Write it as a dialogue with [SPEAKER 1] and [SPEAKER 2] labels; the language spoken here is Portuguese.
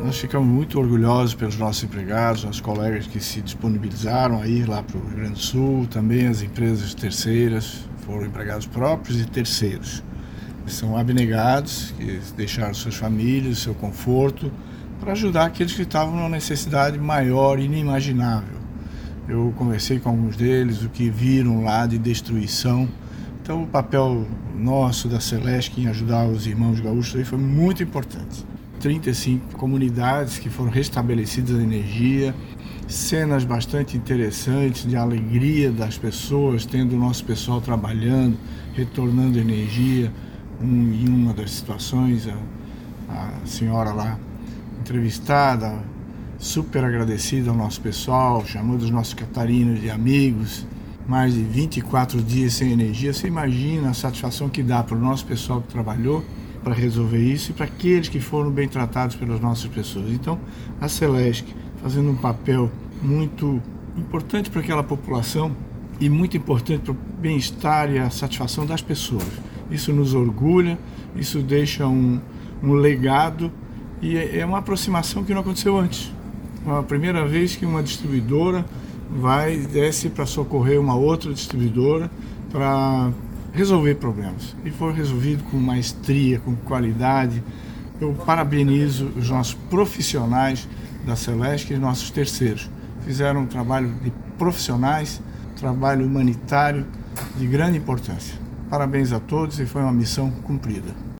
[SPEAKER 1] Nós ficamos muito orgulhosos pelos nossos empregados, nossos colegas que se disponibilizaram a ir lá para o Rio Grande do Sul, também as empresas terceiras, foram empregados próprios e terceiros. São abnegados, que deixaram suas famílias, seu conforto, para ajudar aqueles que estavam numa necessidade maior, inimaginável. Eu conversei com alguns deles, o que viram lá de destruição. Então o papel nosso da Celesc em ajudar os irmãos gaúchos aí foi muito importante. 35 comunidades que foram restabelecidas a energia, cenas bastante interessantes de alegria das pessoas, tendo o nosso pessoal trabalhando, retornando energia. Em uma das situações, a senhora lá entrevistada, super agradecida ao nosso pessoal, chamando os nossos catarinos de amigos. Mais de 24 dias sem energia, você imagina a satisfação que dá para o nosso pessoal que trabalhou para resolver isso e para aqueles que foram bem tratados pelas nossas pessoas. Então, a Celesc fazendo um papel muito importante para aquela população e muito importante para o bem-estar e a satisfação das pessoas. Isso nos orgulha, isso deixa um legado e é uma aproximação que não aconteceu antes. É a primeira vez que uma distribuidora desce para socorrer uma outra distribuidora para resolver problemas. E foi resolvido com maestria, com qualidade. Eu parabenizo os nossos profissionais da Celesc e nossos terceiros. Fizeram um trabalho de profissionais, trabalho humanitário de grande importância. Parabéns a todos e foi uma missão cumprida.